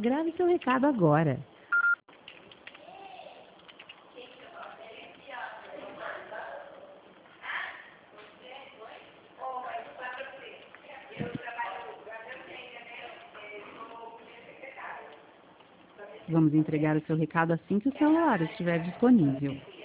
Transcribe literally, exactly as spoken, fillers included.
Grave seu recado agora. Vamos entregar o seu recado assim que o celular estiver disponível.